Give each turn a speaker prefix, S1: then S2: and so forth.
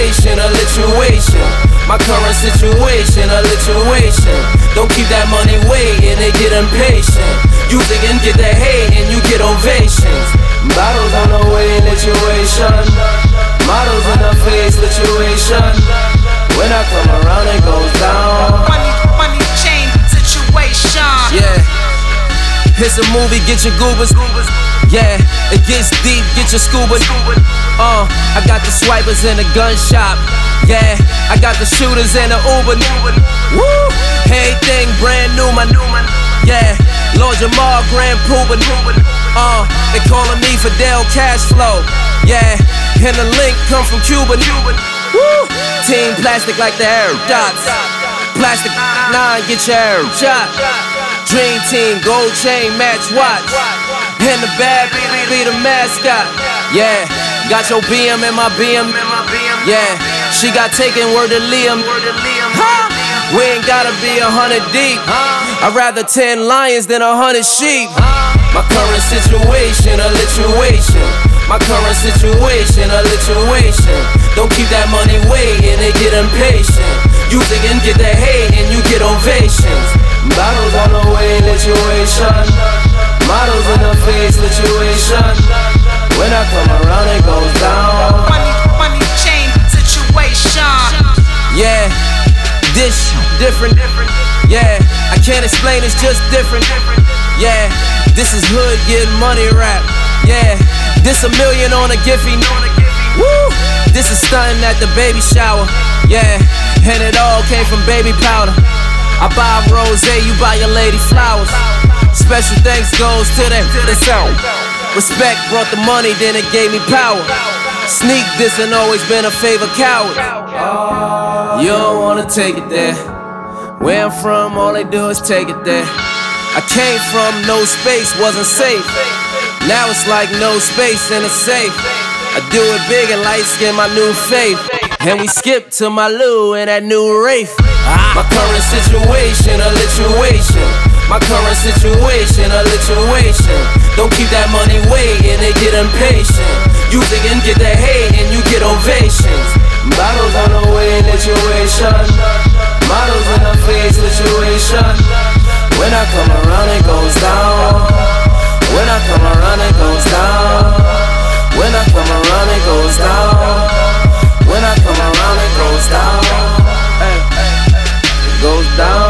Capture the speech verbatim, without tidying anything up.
S1: situation, a lituation. My current situation, a lituation. Don't keep that money waiting, they get impatient. Use it and get the hate and you get ovations. Bottles on the way, lituation. Models in the face, lituation. When I come around, it goes down.
S2: Money, money chain situation.
S1: Yeah. Here's a movie, get your goobers. Yeah, it gets deep, get your scuba. Uh, I got the swipers in the gun shop. Yeah, I got the shooters in the Uber. Woo, everything brand new, my new man. Yeah, Lord Jamal, Grand Poobah. Uh, they calling me Fidel Cashflow. Yeah, and the link come from Cuba. Woo, Team Plastic like the air dots. Plastic nine, get your air shot. Dream Team, gold chain, match watch. And the bad baby be the mascot. Yeah, got your B M and my B M. Yeah, she got taken, word to Liam. Huh? We ain't gotta be a hundred deep. I'd rather ten lions than a hundred sheep. My current situation, a lituation. My current situation, a lituation. Don't keep that money waiting, they get impatient. Use it and get the hate and you get ovations. Bottles on the way, lituation. Models in the face, lituation. When I come around, it goes down.
S2: Money, money chain situation.
S1: Yeah, this different. Yeah, I can't explain, it's just different. Yeah, this is hood getting money rap. Yeah, this a million on a Giphy. Woo, this is stunting at the baby shower. Yeah, and it all came from baby powder. I buy rose, you buy your lady flowers. Special thanks goes to them, to the sound. Respect brought the money, then it gave me power. Sneak this and always been a favorite coward. You don't wanna take it there. Where I'm from, all they do is take it there. I came from no space, wasn't safe. Now it's like no space in a safe. I do it big and light skin, my new faith. And we skip to my Lou and that new Wraith. My current situation, a lituation. My current situation, a lituation. Don't keep that money waiting, they get impatient. Use it and get the hate and you get ovations. Bottles on the way, lituation. Models in the face, lituation. When I come around, it goes down. When I come around, it goes down. When I come around, it goes down. When I come around, it goes down. Hey, it goes down.